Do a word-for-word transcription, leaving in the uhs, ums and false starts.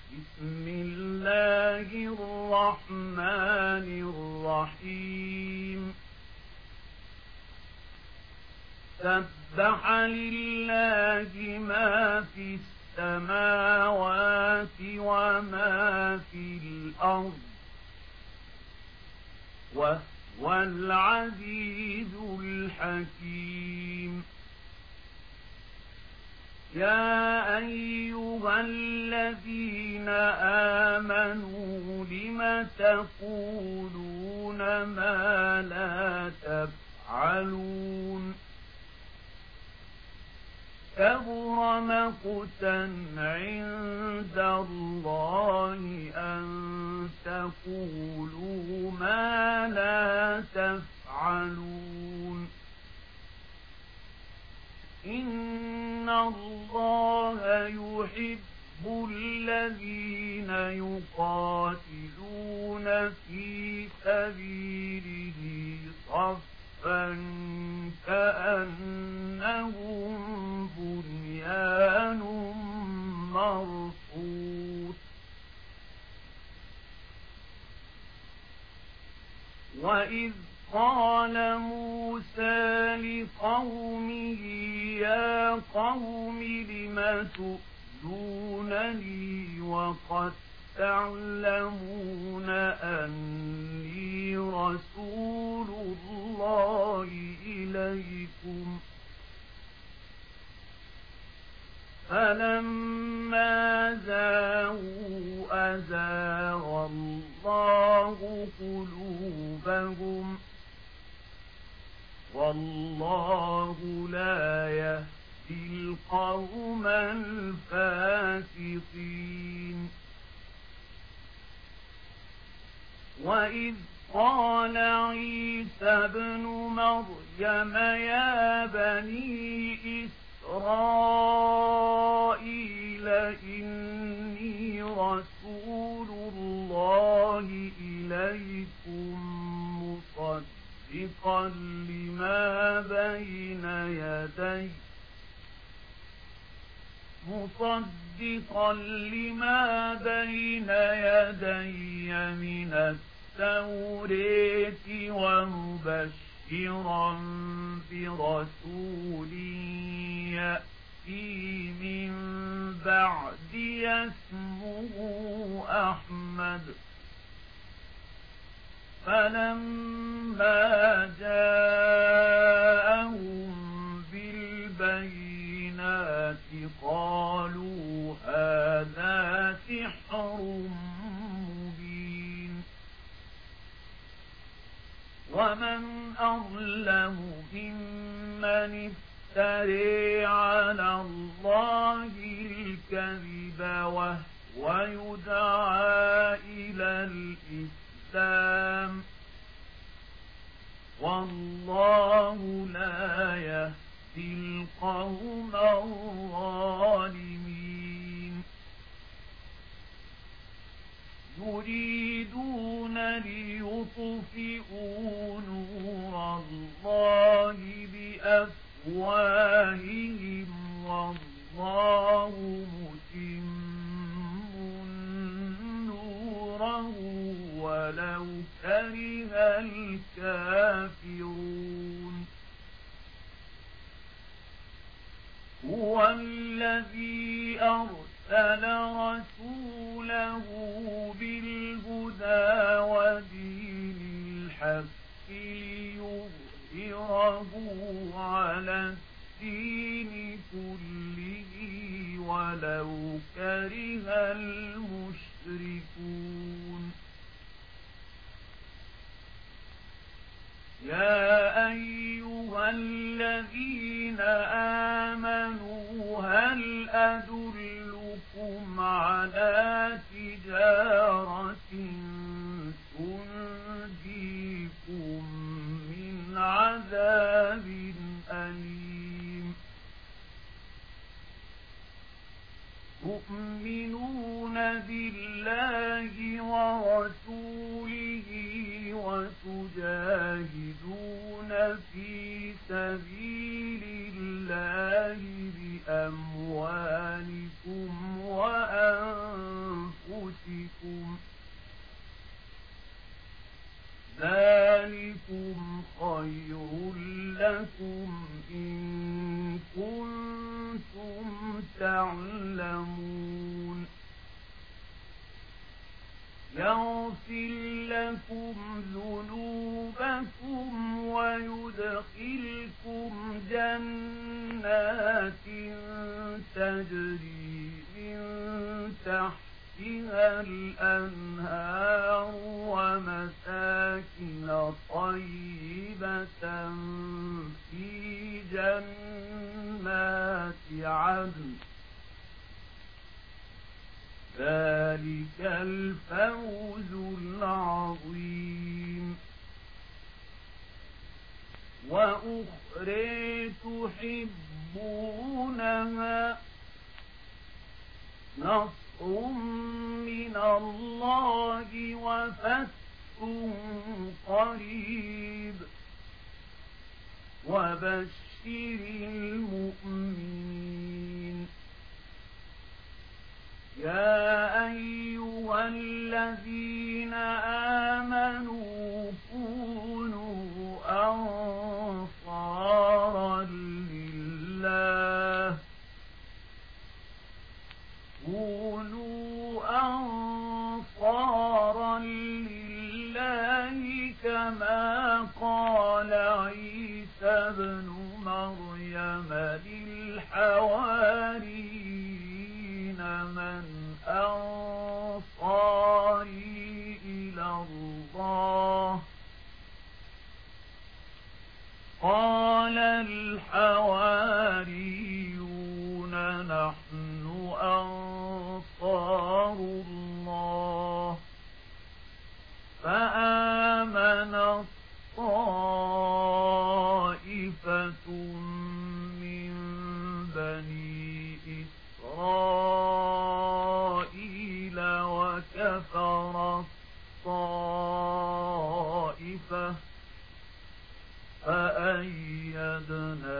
بسم الله الرحمن الرحيم سبح لله ما في السماوات وما في الأرض وهو العزيز الحكيم يا أيها الذين آمنوا لم تقولون ما لا تفعلون كبر مقتا عند الله أن تقولوا ما لا تفعلون إن الله يحب الذين يقاتلون في سبيله صفا كأنهم بنيان مرصوص وإذ قال موسى لقومه يا قوم لم تؤذونني وقد تعلمون أني رسول الله إليكم فلما زاغوا أزاغ الله قلوبهم والله لا يهدي القوم الفاسقين وإذ قال عيسى ابن مريم يا بني إسرائيل إني رسول الله إليكم مصدقا لما بين يدي مصدقا لما بين يدي من التوراة ومبشرا برسول يأتي من بعدي اسمه أحمد فلما جاءهم بالبينات قالوا هذا سحر مبين ومن أظلم ممن افترى على الله الكذب وهو يدعى إلى الإسلام والله لا يهدي القوم الظالمين يريدون ليطفئوا نور الله بأفواههم والله متم نوره ولو كره الكافرون هو الذي أرسل رسوله بالهدى ودين الحق ليظهره على الدين كله ولو كره المشركون يا أيها الذين آمنوا هل أدلكم على تجارة تنجيكم من عذاب أليم تؤمنون بالله ورسوله وتجاهدون في سبيل الله بأموالكم وأنفسكم يغفر لكم ذنوبكم ويدخلكم جنات تجري من تحتها الأنهار ومساكن طيبة في جنات عدن ذلك الفوز العظيم. وأخرى تحبونها نصر من الله وفتح قريب وبشر المؤمنين. يا أيها الذين آمنوا كونوا أنصارا لله كونوا أنصارا لله كما قال عيسى ابن مريم للحواريين من أنصاري إلى الله قال الحواريون نحن أنصار الله فآمن طائفة من بني إسرائيل وكفر الطائفة فأيدنا